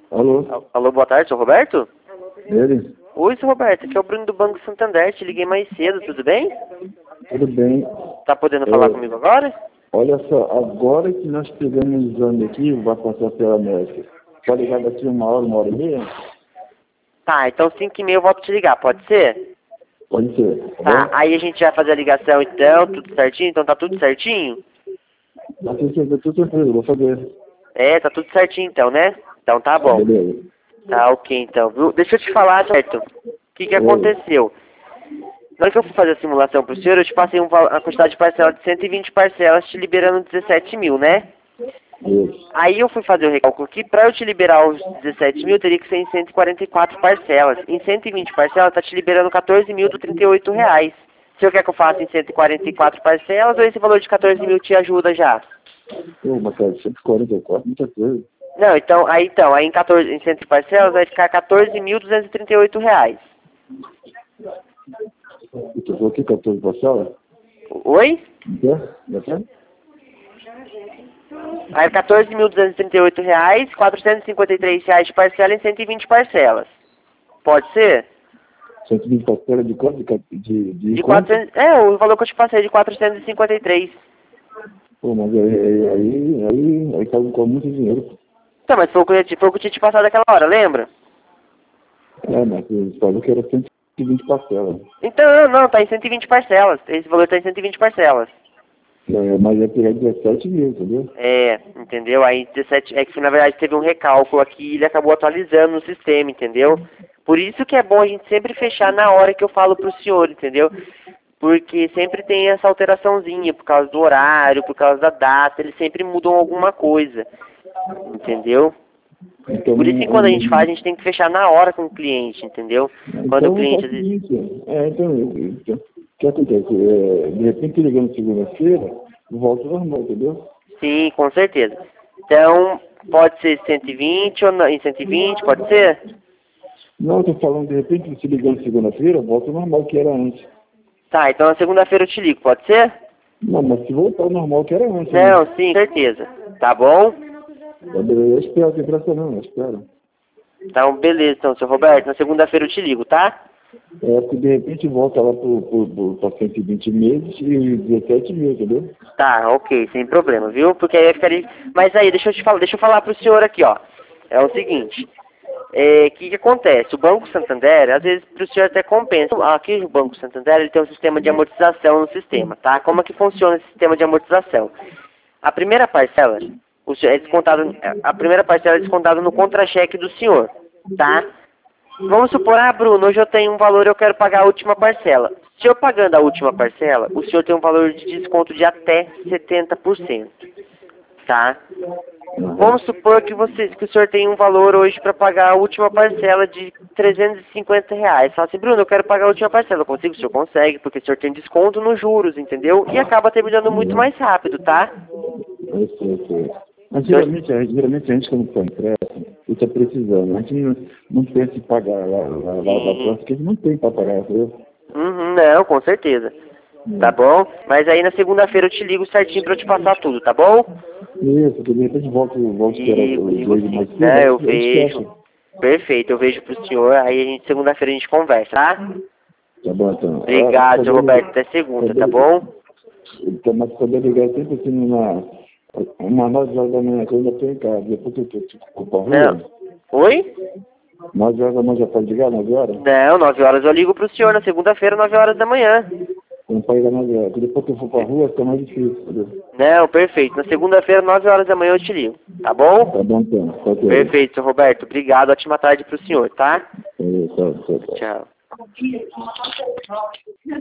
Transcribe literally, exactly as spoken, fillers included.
Alô? Alô, boa tarde, seu Roberto? Ele? Oi, seu Roberto, aqui é o Bruno do Banco Santander, te liguei mais cedo, tudo bem? Tudo bem. Tá podendo falar É, comigo agora? Olha só, agora que nós pegamos o exame aqui, vai passar pela médica. Pode ligar daqui uma hora, uma hora e meia? Tá, então cinco e meia eu volto te ligar, pode ser? Pode ser, tá Tá, bom? aí a gente vai fazer a ligação então, tudo certinho? Então tá tudo certinho? Tá tudo certo, tudo tranquilo, vou fazer. É, tá tudo certinho então, né? Então tá Tá, bom. beleza. Tá ok então, viu? Deixa eu te falar, certo? O que que Oi. aconteceu? Na hora que eu fui fazer a simulação pro senhor, eu te passei um, val- a quantidade de parcela de cento e vinte parcelas, te liberando dezessete mil, né? Isso. Aí eu fui fazer o recálculo aqui, pra eu te liberar os dezessete mil, teria que ser em cento e quarenta e quatro parcelas. Em cento e vinte parcelas, tá te liberando quatorze mil e trinta e oito reais. O senhor quer que eu faça em cento e quarenta e quatro parcelas ou esse valor de quatorze mil te ajuda já? Pô, mas cara, cento e quarenta e quatro, muita coisa. Não, então, aí então, aí em, quatorze, em cento parcelas vai ficar quatorze mil duzentos e trinta e oito reais. E tu falou que quatorze parcela? Oi? Não quer? Não quer? Aí quatorze mil duzentos e trinta e oito reais, quatrocentos e cinquenta e três reais de parcela em cento e vinte parcelas. Pode ser? cento e vinte parcelas de quanto? De, ca- de, de, De quanto? quatrocentos, é, o valor que eu te passei de quatrocentos e cinquenta e três. Pô, mas aí, aí, aí, aí, aí caiu com muito dinheiro. Então, mas foi o que eu, te- foi o que eu tinha te passado naquela hora, lembra? É, mas você falou que era cento e vinte parcelas. Então, não, não, tá em cento e vinte parcelas. Esse valor tá em cento e vinte parcelas. É, mas ia pegar dezessete mil, entendeu? É, entendeu? Aí dezessete, é que na verdade teve um recálculo aqui e ele acabou atualizando no sistema, entendeu? Por isso que é bom a gente sempre fechar na hora que eu falo pro senhor, entendeu? Porque sempre tem essa alteraçãozinha, por causa do horário, por causa da data, eles sempre mudam alguma coisa, entendeu? Então, Por isso que quando a gente um, faz, a gente tem que fechar na hora com o cliente, entendeu? Quando o então cliente faz o às vezes... seguinte, é, então, então, o que acontece? É, de repente ligando segunda-feira, volta ao normal, entendeu? Sim, com certeza. Então, pode ser cento e vinte ou não, em cento e vinte, pode ser? Não, eu tô falando, de repente, se ligando segunda-feira, volta ao normal que era antes. Tá, então na segunda-feira eu te ligo, pode ser? Não, mas se voltar ao normal que era antes, né? Não, sim, certeza. Tá bom? Eu espero, tem pressa não, eu espero. Então, beleza, então, seu Roberto, na segunda-feira eu te ligo, tá? É, porque de repente volta lá para cento e vinte meses e dezessete mil, entendeu? Tá, ok, sem problema, viu? Porque aí ficaria... Mas aí, deixa eu te falar, deixa eu falar pro senhor aqui, ó. É o seguinte, é, que que acontece? O Banco Santander, às vezes pro senhor até compensa. Aqui o Banco Santander, ele tem um sistema de amortização no sistema, tá? Como é que funciona esse sistema de amortização? A primeira parcela, o senhor é descontado, a primeira parcela é descontada no contra-cheque do senhor, tá? Vamos supor, ah, Bruno, hoje eu tenho um valor, eu quero pagar a última parcela. Se eu pagando a última parcela, o senhor tem um valor de desconto de até setenta por cento, tá? Vamos supor que, você, que o senhor tem um valor hoje para pagar a última parcela de trezentos e cinquenta reais. Fala assim, Bruno, eu quero pagar a última parcela. Eu consigo? O senhor consegue, porque o senhor tem desconto nos juros, entendeu? E acaba terminando muito mais rápido, tá? Eu sei, eu sei. Mas geralmente, a- geralmente a gente quando está em pressa, está precisando. A gente não, não pensa em pagar lá, lá, lá da Sim. próxima, porque a gente não tem para pagar, entendeu? Uhum, não, com certeza. Tá bom? Mas aí na segunda-feira eu te ligo certinho pra eu te passar tudo, tá bom? Isso, porque de repente volta, volta a esperar Ligo, o ligo dia sim. mais cedo, Né, a eu gente a gente vejo. fecha. Perfeito, eu vejo pro senhor, aí a gente, segunda-feira a gente conversa, tá? Tá bom, então. Ah, Obrigado, seu poder Roberto. ligar, Até segunda, tá poder, bom? então, mas poder ligar sempre assim, na, uma nove horas da manhã, que eu ainda estou em casa, depois que eu estou para a Não. rua, Oi? nove horas da manhã já pode ligar, nove horas? Não, nove horas eu ligo pro senhor na segunda-feira, nove horas da manhã. Não pode ligar nove horas, porque depois que eu for para a rua, fica mais difícil, entendeu? Não, perfeito. Na segunda-feira, nove horas da manhã eu te ligo, tá bom? Tá bom, então. Tá ok. Perfeito, seu Roberto. Obrigado. Ótima tarde pro senhor, tá? É, tá, tá, tá. Tchau.